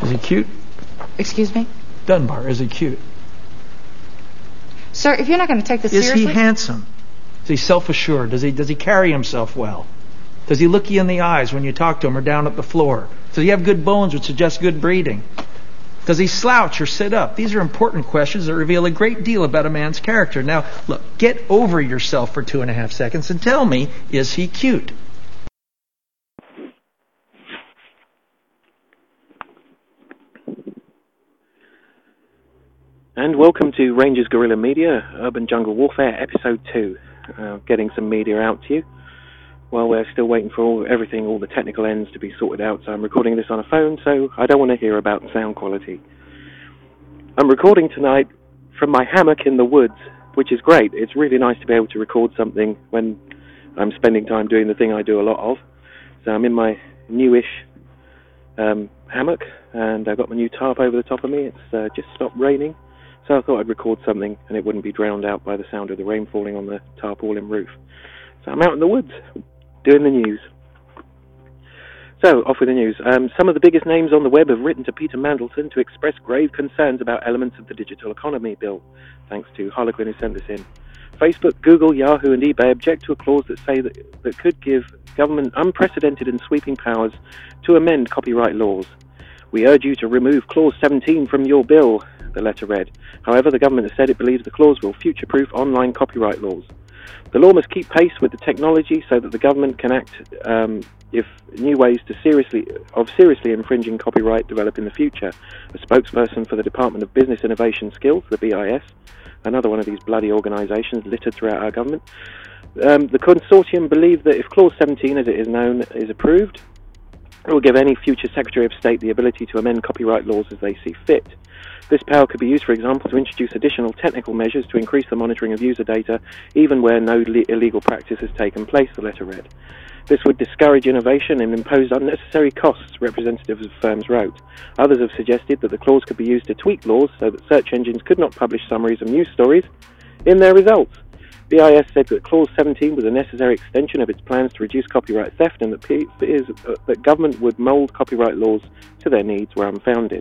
Is he cute? Excuse me? Dunbar, is he cute? Sir, if you're not going to take this seriously... Is he handsome? Is he self-assured? Does he carry himself well? Does he look you in the eyes when you talk to him or down at the floor? Does he have good bones, which suggest good breeding? Does he slouch or sit up? These are important questions that reveal a great deal about a man's character. Now, look, get over yourself for 2.5 seconds and tell me, is he cute? And welcome to Rangers Guerrilla Media, Urban Jungle Warfare, Episode 2. Getting some media out to you. Well, we're still waiting for all the technical ends to be sorted out, so I'm recording this on a phone, so I don't want to hear about sound quality. I'm recording tonight from my hammock in the woods, which is great. It's really nice to be able to record something when I'm spending time doing the thing I do a lot of. So I'm in my newish hammock, and I've got my new tarp over the top of me. It's just stopped raining, so I thought I'd record something and it wouldn't be drowned out by the sound of the rain falling on the tarpaulin roof. So I'm out in the woods, doing the news. So, off with the news. Some of the biggest names on the web have written to Peter Mandelson to express grave concerns about elements of the Digital Economy Bill, thanks to Harlequin who sent this in. Facebook, Google, Yahoo and eBay object to a clause that could give government unprecedented and sweeping powers to amend copyright laws. We urge you to remove Clause 17 from your bill, the letter read. However, the government has said it believes the clause will future-proof online copyright laws. The law must keep pace with the technology so that the government can act if new ways to seriously infringing copyright develop in the future. A spokesperson for the Department of Business Innovation Skills, the BIS, another one of these bloody organisations littered throughout our government, the consortium believe that if Clause 17, as it is known, is approved, it will give any future Secretary of State the ability to amend copyright laws as they see fit. This power could be used, for example, to introduce additional technical measures to increase the monitoring of user data, even where no illegal practice has taken place, the letter read. This would discourage innovation and impose unnecessary costs, representatives of firms wrote. Others have suggested that the clause could be used to tweak laws so that search engines could not publish summaries of news stories in their results. BIS said that Clause 17 was a necessary extension of its plans to reduce copyright theft and that government would mould copyright laws to their needs were unfounded.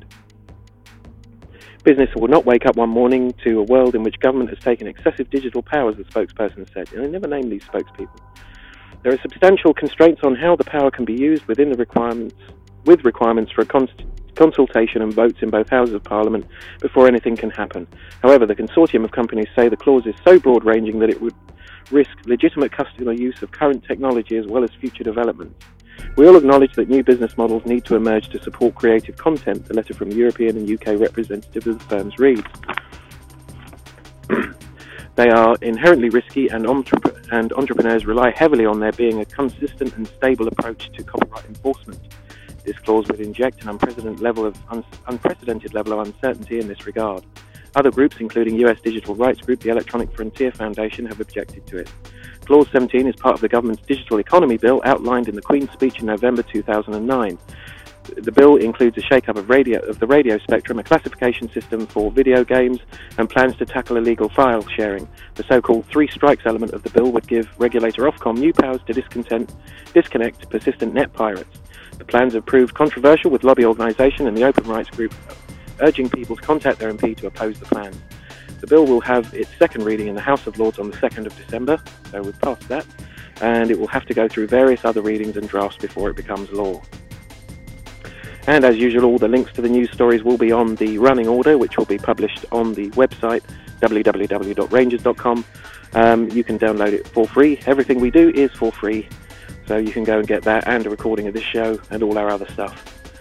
Business will not wake up one morning to a world in which government has taken excessive digital powers, the spokesperson said. And they never named these spokespeople. There are substantial constraints on how the power can be used with requirements for a consultation and votes in both houses of Parliament before anything can happen. However, the consortium of companies say the clause is so broad-ranging that it would risk legitimate customer use of current technology as well as future developments. We all acknowledge that new business models need to emerge to support creative content, the letter from European and UK representatives of the firms reads. They are inherently risky and entrepreneurs rely heavily on there being a consistent and stable approach to copyright enforcement. This clause would inject an unprecedented level of uncertainty in this regard. Other groups, including US digital rights group, the Electronic Frontier Foundation, have objected to it. Clause 17 is part of the government's Digital Economy Bill outlined in the Queen's speech in November 2009. The bill includes a shake-up of the radio spectrum, a classification system for video games, and plans to tackle illegal file sharing. The so-called three strikes element of the bill would give regulator Ofcom new powers to disconnect persistent net pirates. The plans have proved controversial, with lobby organisation and the Open Rights Group urging people to contact their MP to oppose the plans. The bill will have its second reading in the House of Lords on the 2nd of December, so we've passed that, and it will have to go through various other readings and drafts before it becomes law. And as usual, all the links to the news stories will be on the running order, which will be published on the website www.rangers.com. You can download it for free. Everything we do is for free, so you can go and get that and a recording of this show and all our other stuff.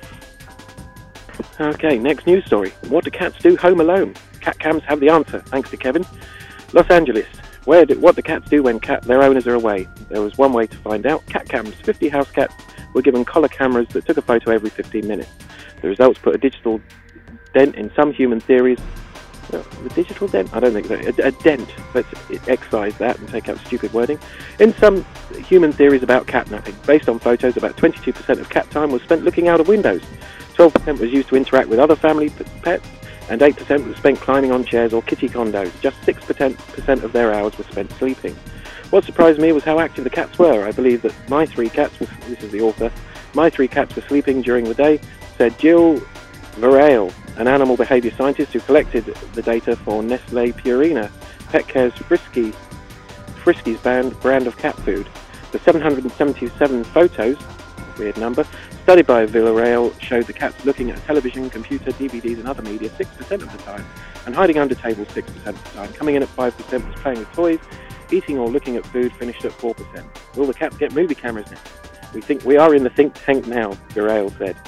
Okay, next news story. What do cats do home alone? Cat cams have the answer, thanks to Kevin. Los Angeles. What do cats do when their owners are away? There was one way to find out. Cat cams. 50 house cats were given collar cameras that took a photo every 15 minutes. The results put a digital dent in some human theories. The digital dent? I don't think so. A dent. Let's excise that and take out stupid wording. In some human theories about catnapping. Based on photos, about 22% of cat time was spent looking out of windows. 12% was used to interact with other family pets, and 8% was spent climbing on chairs or kitty condos. Just 6% of their hours were spent sleeping. What surprised me was how active the cats were. I believe that this is the author, my 3 cats were sleeping during the day, said Jill Virale, an animal behaviour scientist who collected the data for Nestlé Purina, pet care's Friskies brand of cat food. The 777 photos, weird number, studied by Villarreal showed the cats looking at television, computer, DVDs and other media 6% of the time, and hiding under tables 6% of the time. Coming in at 5% was playing with toys, eating or looking at food finished at 4%. Will the cats get movie cameras now? We think we are in the think tank now, Villarreal said.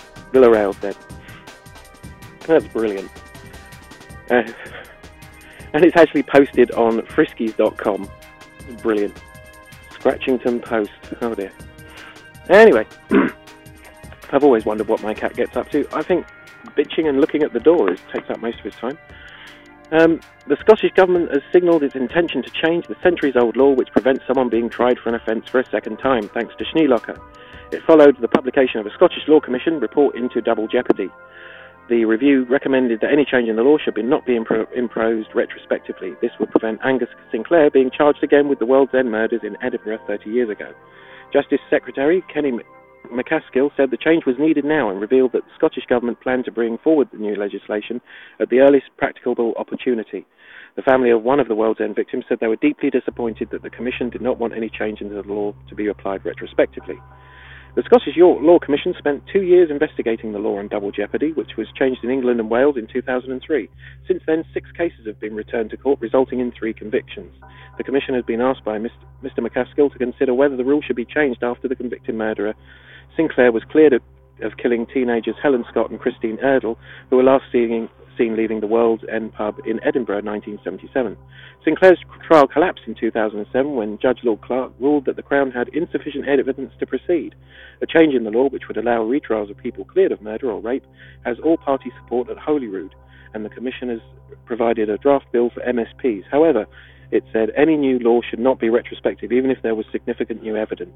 That's brilliant. And it's actually posted on Friskies.com. Brilliant. Scratchington Post. Oh dear. Anyway, I've always wondered what my cat gets up to. I think bitching and looking at the door takes up most of his time. The Scottish Government has signalled its intention to change the centuries-old law which prevents someone being tried for an offence for a second time, thanks to Schneelocker. It followed the publication of a Scottish Law Commission report into double jeopardy. The review recommended that any change in the law should not be imposed retrospectively. This would prevent Angus Sinclair being charged again with the World's End murders in Edinburgh 30 years ago. Justice Secretary Kenny McCaskill said the change was needed now and revealed that the Scottish Government planned to bring forward the new legislation at the earliest practicable opportunity. The family of one of the World's End victims said they were deeply disappointed that the Commission did not want any change in the law to be applied retrospectively. The Scottish Law Commission spent 2 years investigating the law on double jeopardy, which was changed in England and Wales in 2003. Since then, 6 cases have been returned to court, resulting in 3 convictions. The Commission has been asked by Mr McCaskill to consider whether the rule should be changed after the convicted murderer Sinclair was cleared of killing teenagers Helen Scott and Christine Erdl, who were last seen leaving the World's End pub in Edinburgh in 1977. Sinclair's trial collapsed in 2007 when Judge Lord Clark ruled that the Crown had insufficient evidence to proceed. A change in the law which would allow retrials of people cleared of murder or rape has all-party support at Holyrood, and the Commission has provided a draft bill for MSPs. However, it said any new law should not be retrospective, even if there was significant new evidence.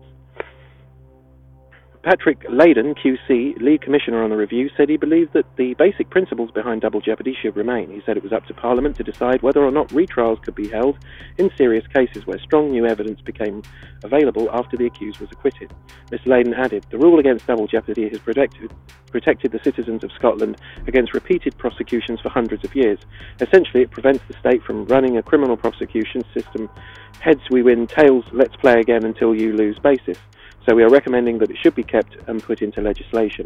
Patrick Layden, QC, lead commissioner on the review, said he believed that the basic principles behind double jeopardy should remain. He said it was up to Parliament to decide whether or not retrials could be held in serious cases where strong new evidence became available after the accused was acquitted. Mr Layden added, the rule against double jeopardy has protected the citizens of Scotland against repeated prosecutions for hundreds of years. Essentially, it prevents the state from running a criminal prosecution system heads we win, tails let's play again until you lose basis. So we are recommending that it should be kept and put into legislation.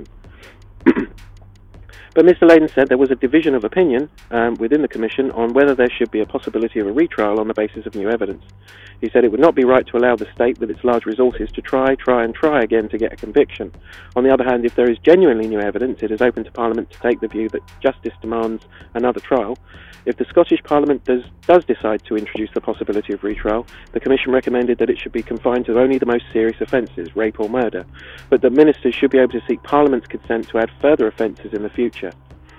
But Mr Layden said there was a division of opinion within the Commission on whether there should be a possibility of a retrial on the basis of new evidence. He said it would not be right to allow the state with its large resources to try again to get a conviction. On the other hand, if there is genuinely new evidence, it is open to Parliament to take the view that justice demands another trial. If the Scottish Parliament does decide to introduce the possibility of retrial, the Commission recommended that it should be confined to only the most serious offences, rape or murder, but that ministers should be able to seek Parliament's consent to add further offences in the future.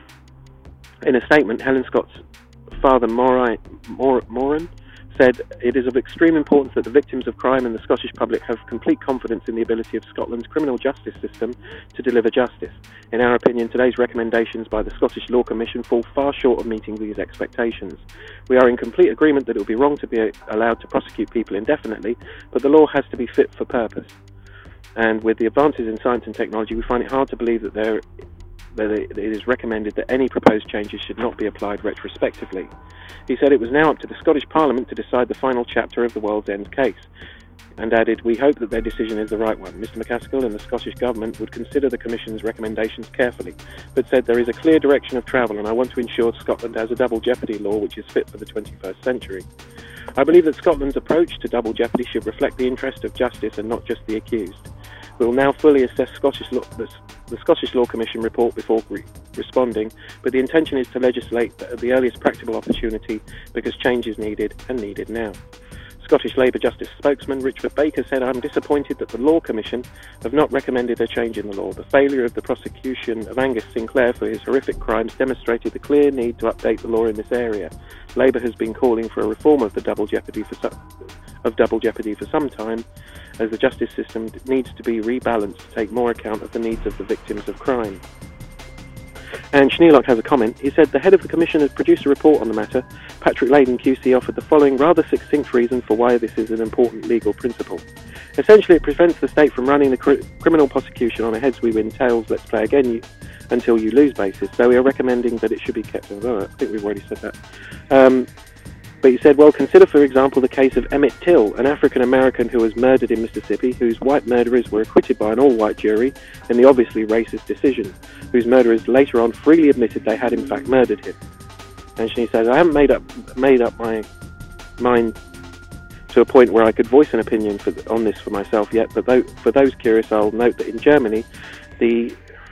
In a statement, Helen Scott's father, Moran, said, it is of extreme importance that the victims of crime and the Scottish public have complete confidence in the ability of Scotland's criminal justice system to deliver justice. In our opinion, today's recommendations by the Scottish Law Commission fall far short of meeting these expectations. We are in complete agreement that it would be wrong to be allowed to prosecute people indefinitely, but the law has to be fit for purpose. And with the advances in science and technology, we find it hard to believe that it is recommended that any proposed changes should not be applied retrospectively. He said it was now up to the Scottish Parliament to decide the final chapter of the World's End case, and added, we hope that their decision is the right one. Mr McCaskill and the Scottish Government would consider the Commission's recommendations carefully, but said there is a clear direction of travel and I want to ensure Scotland has a double jeopardy law which is fit for the 21st century. I believe that Scotland's approach to double jeopardy should reflect the interest of justice and not just the accused. We will now fully assess the Scottish Law Commission report before responding, but the intention is to legislate at the earliest practicable opportunity because change is needed and needed now. Scottish Labour Justice spokesman Richard Baker said, I'm disappointed that the Law Commission have not recommended a change in the law. The failure of the prosecution of Angus Sinclair for his horrific crimes demonstrated the clear need to update the law in this area. Labour has been calling for a reform of the double jeopardy for some time, as the justice system needs to be rebalanced to take more account of the needs of the victims of crime. And Schneelock has a comment. He said, the head of the Commission has produced a report on the matter. Patrick Layden QC offered the following rather succinct reason for why this is an important legal principle. Essentially, it prevents the state from running the criminal prosecution on a heads we win, tails let's play again until you lose basis. So we are recommending that it should be kept. I think we've already said that. But he said, well, consider, for example, the case of Emmett Till, an African-American who was murdered in Mississippi, whose white murderers were acquitted by an all-white jury in the obviously racist decision, whose murderers later on freely admitted they had in fact murdered him. And she says, I haven't made up my mind to a point where I could voice an opinion on this for myself yet, but for those curious, I'll note that in Germany, the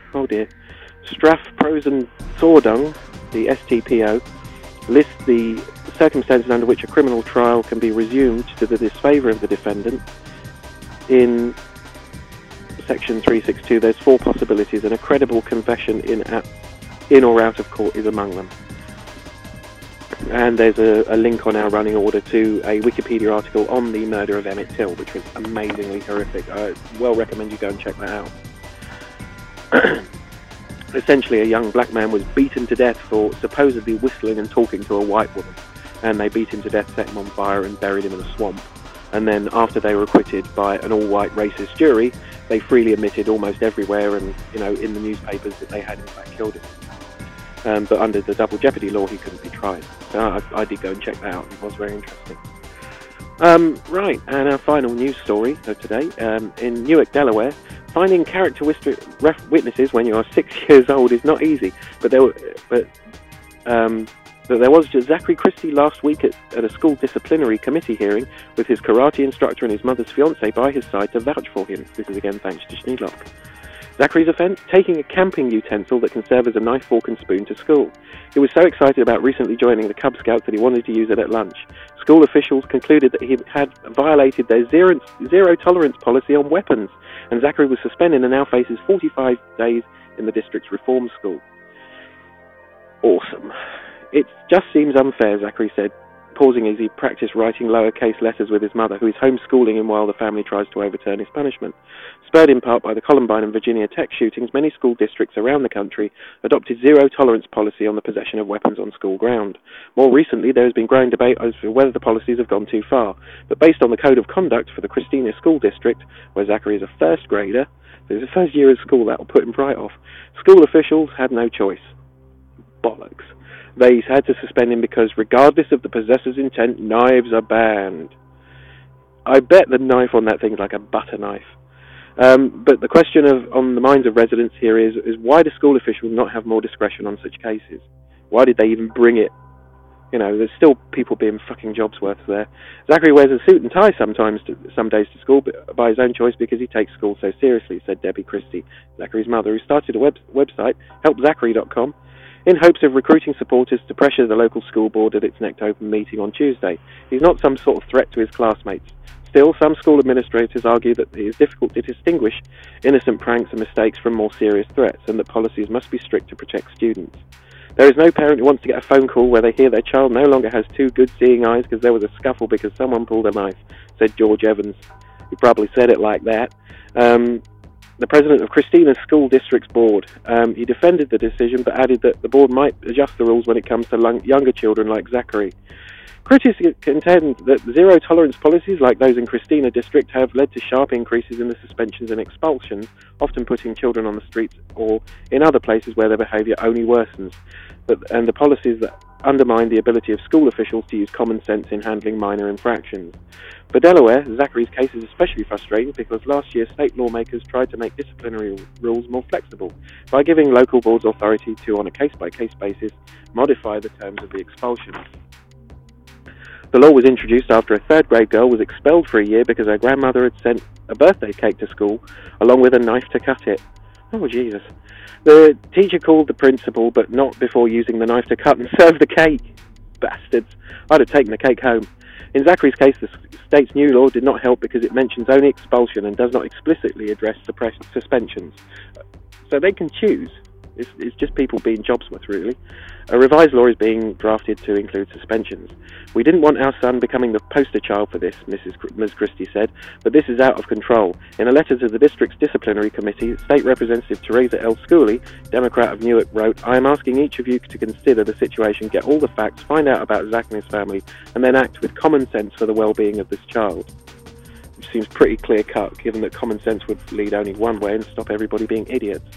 Strafprozessordnung, the STPO, lists the circumstances under which a criminal trial can be resumed to the disfavour of the defendant. In section 362, there's 4 possibilities, and a credible confession in or out of court is among them. And there's a link on our running order to a Wikipedia article on the murder of Emmett Till, which was amazingly horrific. I well recommend you go and check that out. Essentially, a young black man was beaten to death for supposedly whistling and talking to a white woman. And they beat him to death, set him on fire, and buried him in a swamp. And then, after they were acquitted by an all-white racist jury, they freely admitted almost everywhere and, in the newspapers that they had in fact killed him. But under the double jeopardy law, he couldn't be tried. So I did go and check that out. It was very interesting. Right, and our final news story of today. In Newark, Delaware, finding characteristic witnesses when you are 6 years old is not easy. But there was Zachary Christie last week at a school disciplinary committee hearing with his karate instructor and his mother's fiancé by his side to vouch for him. This is again thanks to Schneelock. Zachary's offence? Taking a camping utensil that can serve as a knife, fork and spoon to school. He was so excited about recently joining the Cub Scouts that he wanted to use it at lunch. School officials concluded that he had violated their zero tolerance policy on weapons, and Zachary was suspended and now faces 45 days in the district's reform school. Awesome. It just seems unfair, Zachary said, pausing as he practiced writing lowercase letters with his mother, who is homeschooling him while the family tries to overturn his punishment. Spurred in part by the Columbine and Virginia Tech shootings, many school districts around the country adopted zero-tolerance policy on the possession of weapons on school ground. More recently, there has been growing debate as to whether the policies have gone too far, but based on the Code of Conduct for the Christina School District, where Zachary is a first grader, there's a first year of school that will put him right off. School officials had no choice. Bollocks. They had to suspend him because, regardless of the possessor's intent, knives are banned. I bet the knife on that thing is like a butter knife. But the question on the minds of residents here is why do school officials not have more discretion on such cases? Why did they even bring it? There's still people being fucking jobsworths there. Zachary wears a suit and tie some days to school by his own choice because he takes school so seriously, said Debbie Christie, Zachary's mother, who started a website, helpzachary.com, in hopes of recruiting supporters to pressure the local school board at its next open meeting on Tuesday. He's not some sort of threat to his classmates. Still, some school administrators argue that it is difficult to distinguish innocent pranks and mistakes from more serious threats, and that policies must be strict to protect students. There is no parent who wants to get a phone call where they hear their child no longer has two good seeing eyes because there was a scuffle because someone pulled a knife, said George Evans. He probably said it like that. The president of Christina's School District's board. He defended the decision but added that the board might adjust the rules when it comes to younger children like Zachary. Critics contend that zero-tolerance policies like those in Christina District have led to sharp increases in the suspensions and expulsions, often putting children on the streets or in other places where their behaviour only worsens, and the policies that undermine the ability of school officials to use common sense in handling minor infractions. For Delaware, Zachary's case is especially frustrating because last year state lawmakers tried to make disciplinary rules more flexible by giving local boards authority to, on a case-by-case basis, modify the terms of the expulsions. The law was introduced after a third-grade girl was expelled for a year because her grandmother had sent a birthday cake to school, along with a knife to cut it. Oh, Jesus. The teacher called the principal, but not before using the knife to cut and serve the cake. Bastards. I'd have taken the cake home. In Zachary's case, the state's new law did not help because it mentions only expulsion and does not explicitly address suspensions. So they can choose. It's just people being jobsworth, really. A revised law is being drafted to include suspensions. We didn't want our son becoming the poster child for this, Ms. Christie said, but this is out of control. In a letter to the district's disciplinary committee, State Representative Teresa L. Schooley, Democrat of Newark, wrote, "I am asking each of you to consider the situation, get all the facts, find out about Zach and his family, and then act with common sense for the well-being of this child." Which seems pretty clear-cut, given that common sense would lead only one way and stop everybody being idiots.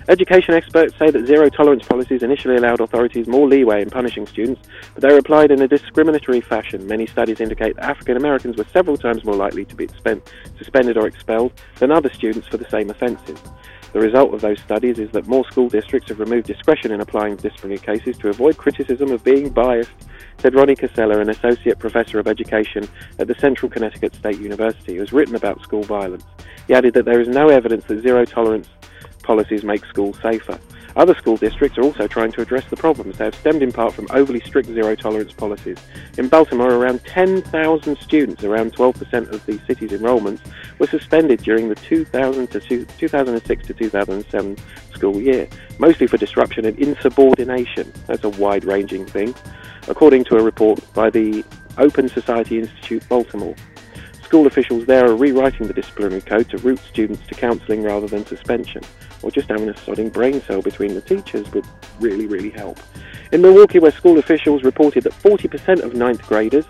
Education experts say that zero-tolerance policies initially allowed authorities more leeway in punishing students, but they were applied in a discriminatory fashion. Many studies indicate that African Americans were several times more likely to be suspended or expelled than other students for the same offences. The result of those studies is that more school districts have removed discretion in applying disciplinary cases to avoid criticism of being biased, said Ronnie Casella, an associate professor of education at the Central Connecticut State University, who has written about school violence. He added that there is no evidence that zero-tolerance policies make schools safer. Other school districts are also trying to address the problems. They have stemmed in part from overly strict zero-tolerance policies. In Baltimore, around 10,000 students, around 12% of the city's enrollments, were suspended during the 2006 to 2007 school year, mostly for disruption and insubordination. That's a wide-ranging thing, according to a report by the Open Society Institute Baltimore. School officials there are rewriting the disciplinary code to route students to counselling rather than suspension, or just having a sodding brain cell between the teachers would really, really help. In Milwaukee, where school officials reported that 40% of 9th graders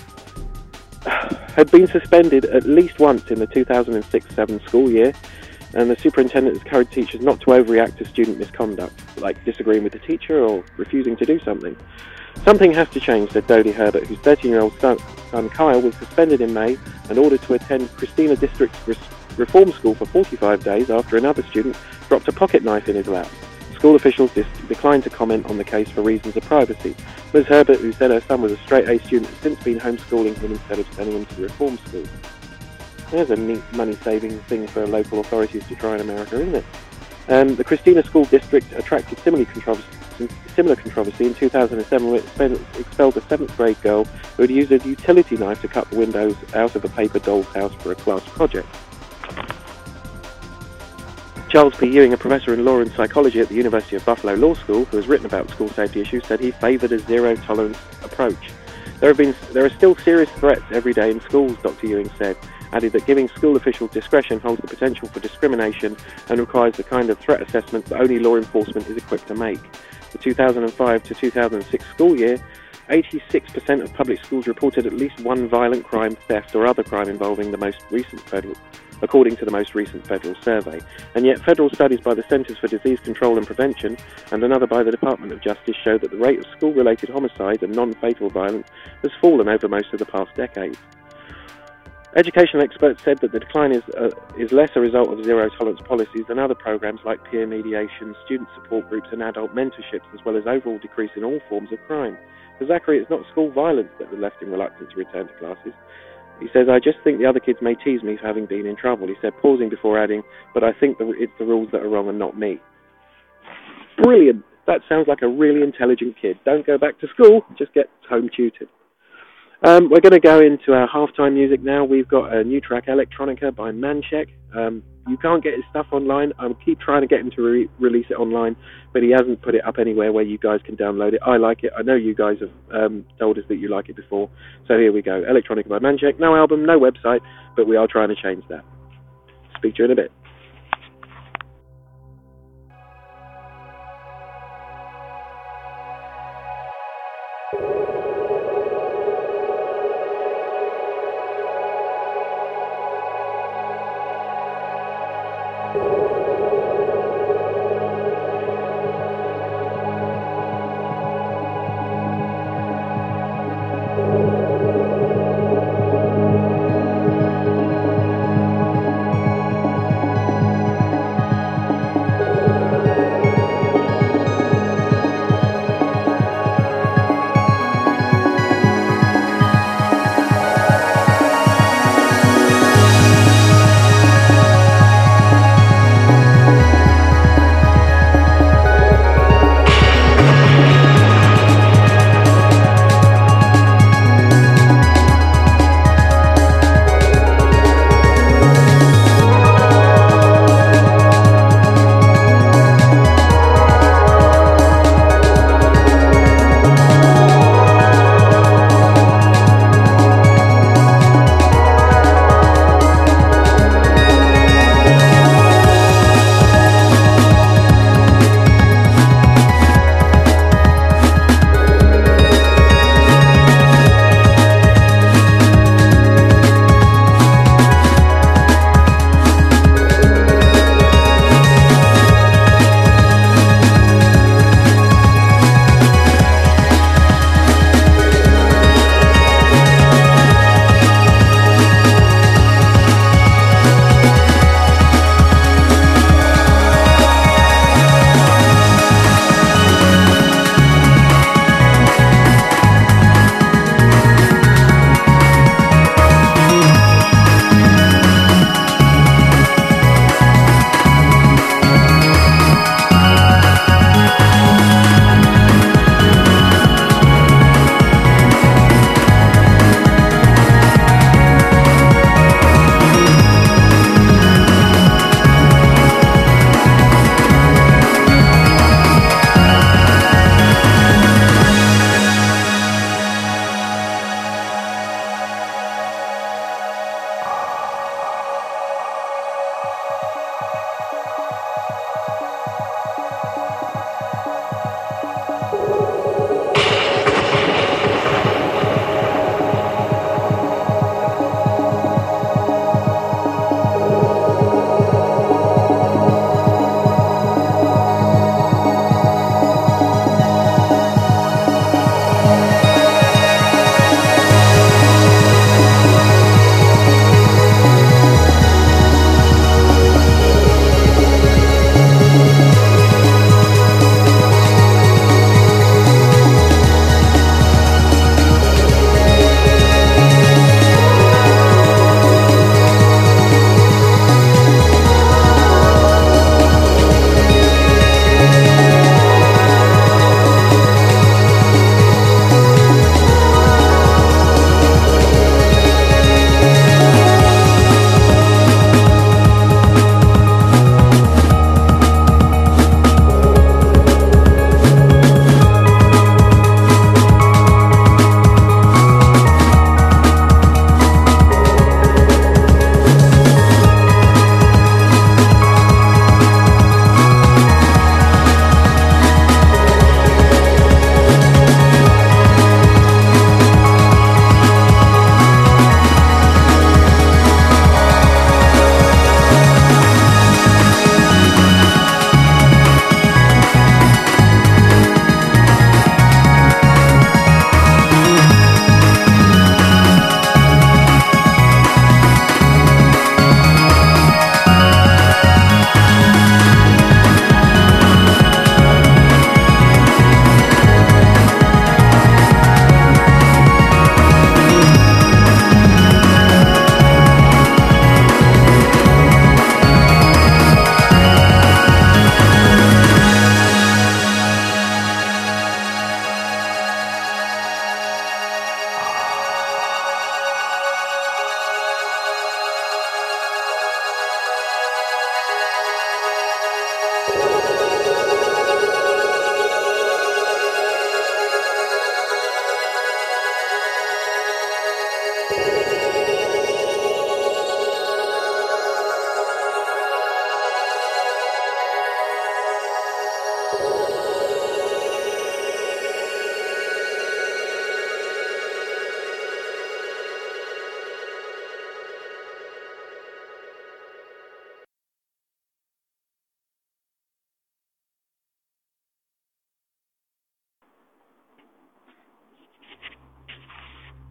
had been suspended at least once in the 2006-07 school year, and the superintendent has encouraged teachers not to overreact to student misconduct, like disagreeing with the teacher or refusing to do something. Something has to change, said Dodie Herbert, whose 13-year-old son Kyle was suspended in May and ordered to attend Christina District Reform School for 45 days after another student dropped a pocket knife in his lap. School officials declined to comment on the case for reasons of privacy. Ms. Herbert, who said her son was a straight-A student, has since been homeschooling him instead of sending him to reform school. There's a neat money-saving thing for local authorities to try in America, isn't it? The Christina School District attracted similar controversy in 2007 when it expelled a 7th grade girl who had used a utility knife to cut the windows out of a paper doll's house for a class project. Charles P. Ewing, a professor in law and psychology at the University of Buffalo Law School, who has written about school safety issues, said he favoured a zero-tolerance approach. There are still serious threats every day in schools, Dr. Ewing said, added that giving school officials discretion holds the potential for discrimination and requires the kind of threat assessment that only law enforcement is equipped to make. The 2005 to 2006 school year, 86% of public schools reported at least one violent crime, theft, or other crime involving according to the most recent federal survey. And yet federal studies by the Centers for Disease Control and Prevention and another by the Department of Justice show that the rate of school-related homicide and non-fatal violence has fallen over most of the past decade. Educational experts said that the decline is less a result of zero-tolerance policies than other programs like peer mediation, student support groups and adult mentorships, as well as overall decrease in all forms of crime. For Zachary, it's not school violence that has left him reluctant to return to classes. He says, I just think the other kids may tease me for having been in trouble. He said, pausing before adding, but I think it's the rules that are wrong and not me. Brilliant. That sounds like a really intelligent kid. Don't go back to school, just get home tutored. We're going to go into our halftime music now. We've got a new track, Electronica by Manchek. You can't get his stuff online. I keep trying to get him to release it online, but he hasn't put it up anywhere where you guys can download it. I like it. I know you guys have told us that you like it before. So here we go. Electronica by Manchek. No album, no website, but we are trying to change that. Speak to you in a bit.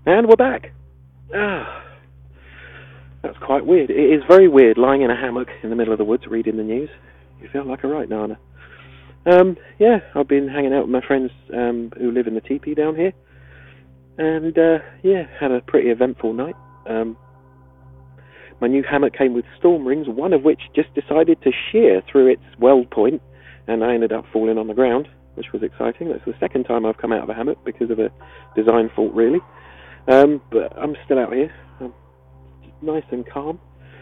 And we're back. That's quite weird. It is very weird lying in a hammock in the middle of the woods reading the news. You feel like a right nana. Yeah, I've been hanging out with my friends who live in the teepee down here. And, yeah, had a pretty eventful night. My new hammock came with storm rings, one of which just decided to shear through its weld point, and I ended up falling on the ground, which was exciting. That's the second time I've come out of a hammock because of a design fault, really. But I'm still out here. I'm nice and calm.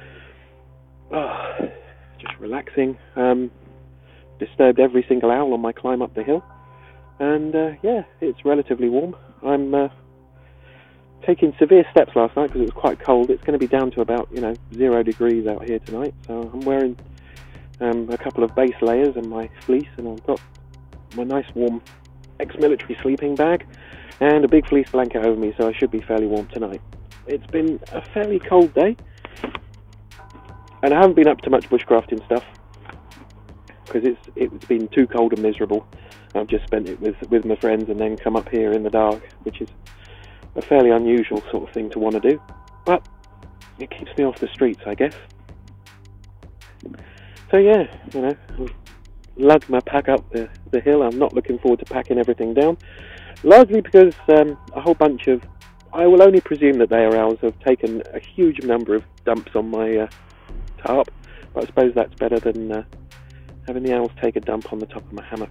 Just relaxing. Disturbed every single owl on my climb up the hill. And, yeah, it's relatively warm. I'm taking severe steps last night because it was quite cold. It's going to be down to about, 0 degrees out here tonight. So I'm wearing a couple of base layers and my fleece, and I've got my nice warm ex-military sleeping bag and a big fleece blanket over me, so I should be fairly warm tonight. It's been a fairly cold day, and I haven't been up to much bushcrafting stuff because it's been too cold and miserable. I've just spent it with my friends and then come up here in the dark, which is a fairly unusual sort of thing to want to do, but it keeps me off the streets, I guess. So yeah, lugged my pack up the hill. I'm not looking forward to packing everything down, largely because a whole bunch of, I will only presume that they are owls, have taken a huge number of dumps on my tarp, but I suppose that's better than having the owls take a dump on the top of my hammock.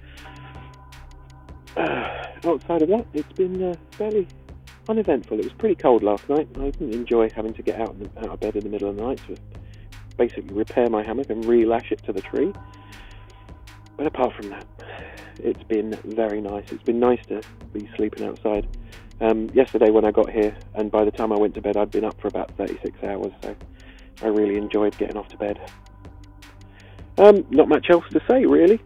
Outside of that, it's been fairly uneventful. It was pretty cold last night. I didn't enjoy having to get out of bed in the middle of the night to basically repair my hammock and re-lash it to the tree. But apart from that, it's been very nice. It's been nice to be sleeping outside. Yesterday when I got here, and by the time I went to bed, I'd been up for about 36 hours, so I really enjoyed getting off to bed. Not much else to say, really.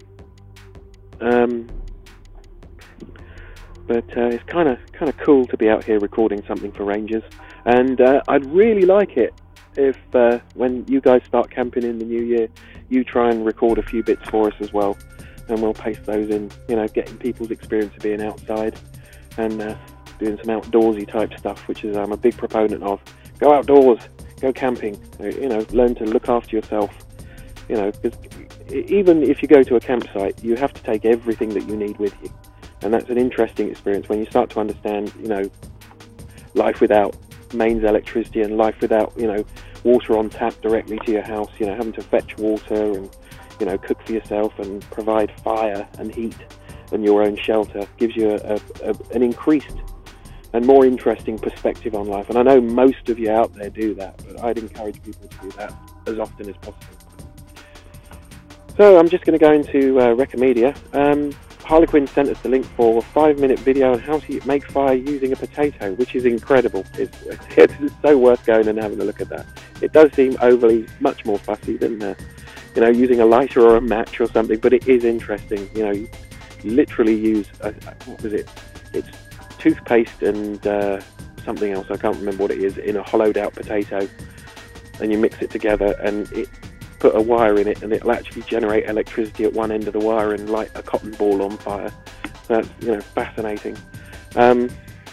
But it's kind of cool to be out here recording something for Rangers, and I'd really like it if when you guys start camping in the new year, you try and record a few bits for us as well, and we'll paste those in. Getting people's experience of being outside and doing some outdoorsy type stuff, which is I'm a big proponent of. Go outdoors, go camping. Learn to look after yourself. Because even if you go to a campsite, you have to take everything that you need with you. And that's an interesting experience when you start to understand, life without mains electricity and life without, water on tap directly to your house, having to fetch water and, cook for yourself and provide fire and heat and your own shelter gives you an increased and more interesting perspective on life. And I know most of you out there do that, but I'd encourage people to do that as often as possible. So I'm just going to go into Recomedia. Harlequin sent us the link for a 5-minute video on how to make fire using a potato, which is incredible. It's so worth going and having a look at that. It does seem overly much more fussy than using a lighter or a match or something, but it is interesting. You literally use it's toothpaste and something else, I can't remember what it is, in a hollowed out potato, and you mix it together and put a wire in it, and it'll actually generate electricity at one end of the wire and light a cotton ball on fire. So that's fascinating. The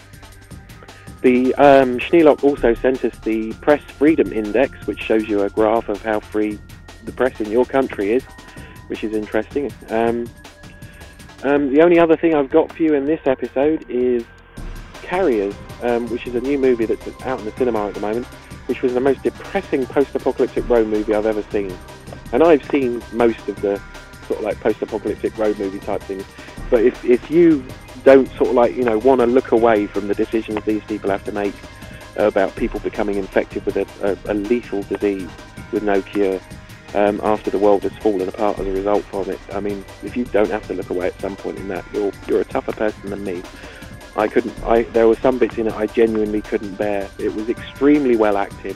Schneelock also sent us the Press Freedom Index, which shows you a graph of how free the press in your country is, which is interesting. The only other thing I've got for you in this episode is Carriers, which is a new movie that's out in the cinema at the moment, which was the most depressing post-apocalyptic road movie I've ever seen. And I've seen most of the sort of like post-apocalyptic road movie type things. But if you don't sort of like, want to look away from the decisions these people have to make about people becoming infected with a lethal disease with no cure after the world has fallen apart as a result from it, I mean, if you don't have to look away at some point in that, you're a tougher person than me. There were some bits in it I genuinely couldn't bear. It was extremely well acted.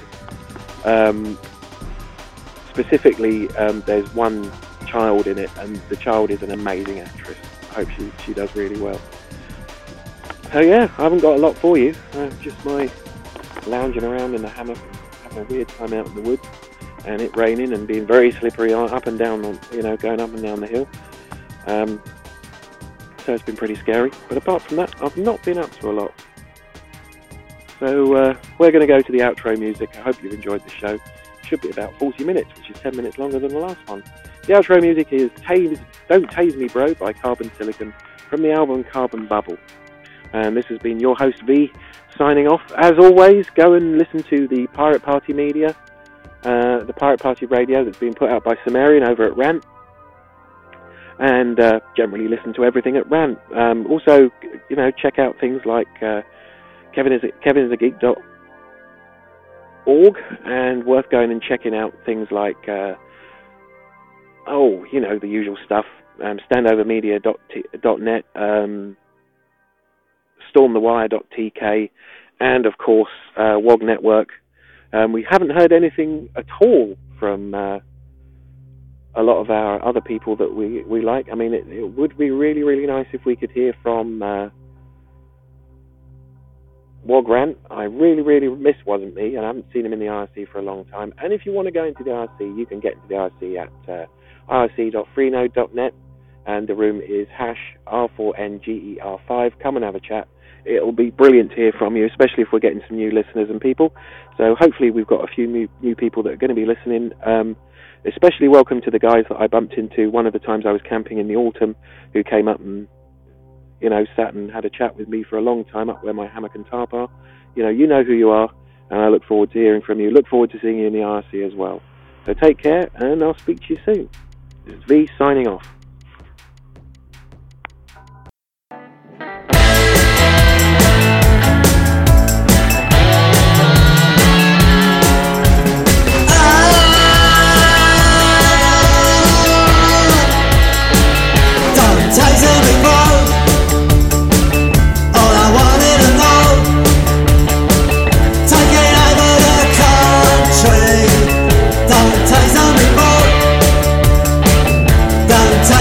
Specifically, there's one child in it, and the child is an amazing actress. I hope she does really well. So yeah, I haven't got a lot for you. Just my lounging around in the hammock, having a weird time out in the woods, and it raining and being very slippery up and down, going up and down the hill. So it's been pretty scary. But apart from that, I've not been up to a lot. So we're going to go to the outro music. I hope you've enjoyed the show. It should be about 40 minutes, which is 10 minutes longer than the last one. The outro music is Don't Tase Me Bro by Carbon Silicon from the album Carbon Bubble. And this has been your host V signing off. As always, go and listen to the Pirate Party Media, the Pirate Party Radio that's been put out by Sumerian over at Rant. And generally listen to everything at Rant. Also, check out things like kevinisageek.org, and worth going and checking out things like the usual stuff, standovermedia.net, stormthewire.tk, and of course WOG Network. We haven't heard anything at all from a lot of our other people that we like. I mean, it would be really, really nice if we could hear from WOG Rant. I really, really miss Wasn't Me, and I haven't seen him in the IRC for a long time. And if you want to go into the IRC, you can get into the IRC at irc.freenode.net, and the room is #R4NGER5. Come and have a chat. It'll be brilliant to hear from you, especially if we're getting some new listeners and people. So hopefully we've got a few new people that are going to be listening. Especially welcome to the guys that I bumped into one of the times I was camping in the autumn, who came up and sat and had a chat with me for a long time up where my hammock and tarp are. You know who you are, and I look forward to hearing from you. Look forward to seeing you in the IRC as well. So take care, and I'll speak to you soon. This is V signing off. Don't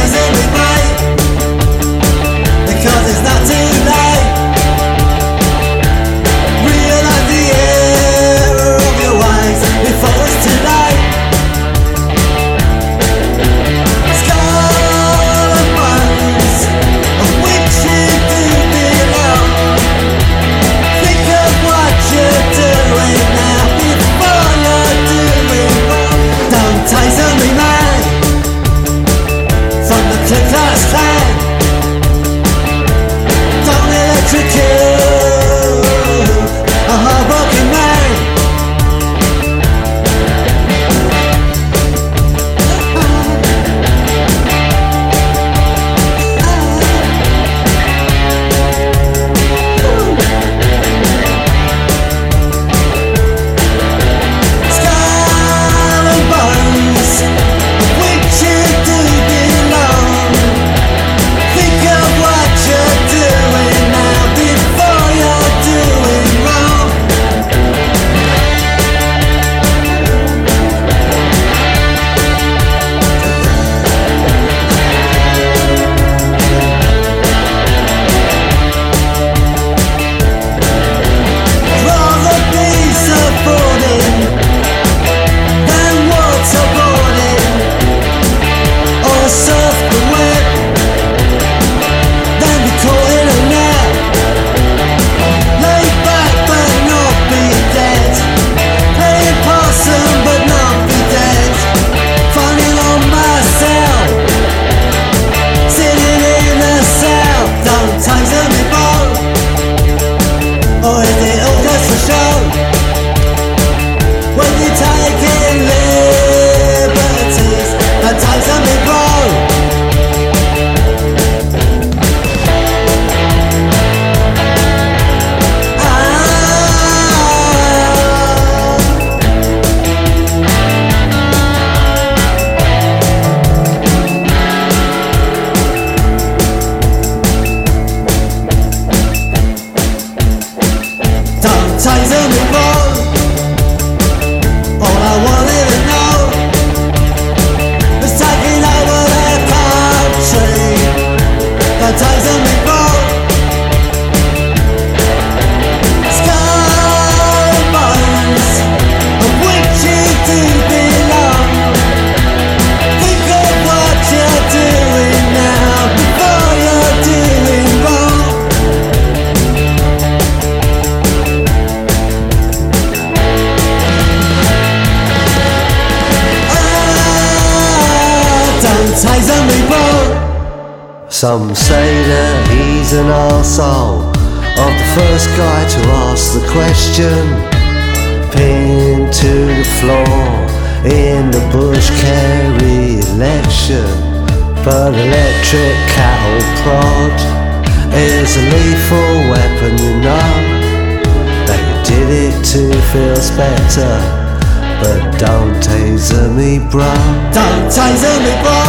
Some say that he's an arsehole, of the first guy to ask the question, pinned to the floor in the Bush Kerry election. But electric cattle prod is a lethal weapon, you know. They did it to feel better, but don't taser me, bro. Don't taser me, bro.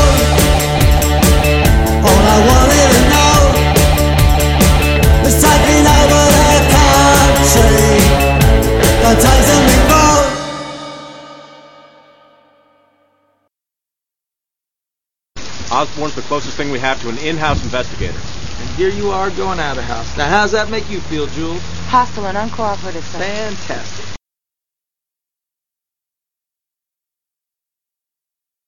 All I wanted to know was taking over the country. Don't taser me, bro. Osborne's the closest thing we have to an in-house investigator. And here you are going out of house. Now, how's that make you feel, Jules? Hostile and uncooperative, sir. Fantastic.